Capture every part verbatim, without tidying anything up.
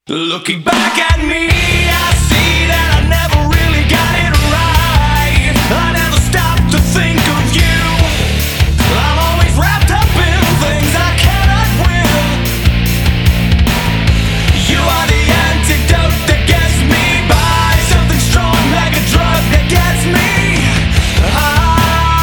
Looking back at me, I see that I never really got it right. I never stopped to think of you. I'm always wrapped up in things I cannot win. You are the antidote that gets me by, something strong like a drug that gets me high.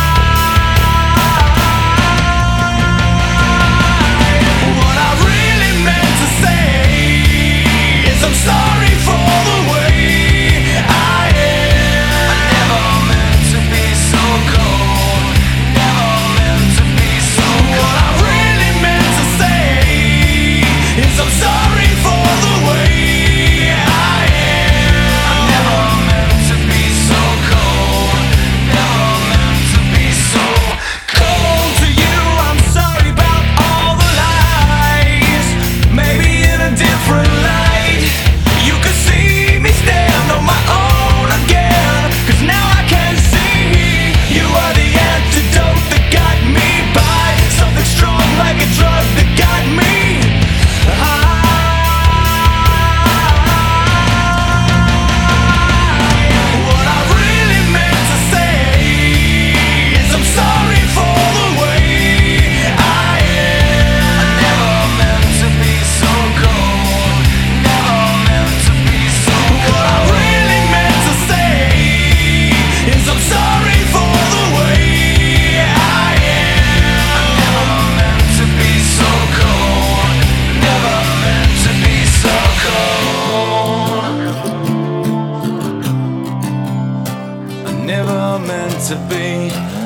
What I really meant to say is I'm sorry for the way I am. I never meant to be so cold. Never meant to be so cold. What I really meant to say is I'm sorry for the way I am. I never meant to be so cold. Never meant to be so cold to you. I'm sorry about all the lies. Maybe in a different light you could see me stand on my own again. 'Cause now I can see you are the antidote that got me by, something strong like a drug that got me high. What I really meant to say is I'm sorry for the way I am. I never meant to be so cold. Never meant to be so cold. What I really meant to say is I'm sorry for the way I am. I never meant to be so cold. Never meant to be so cold. I never meant to be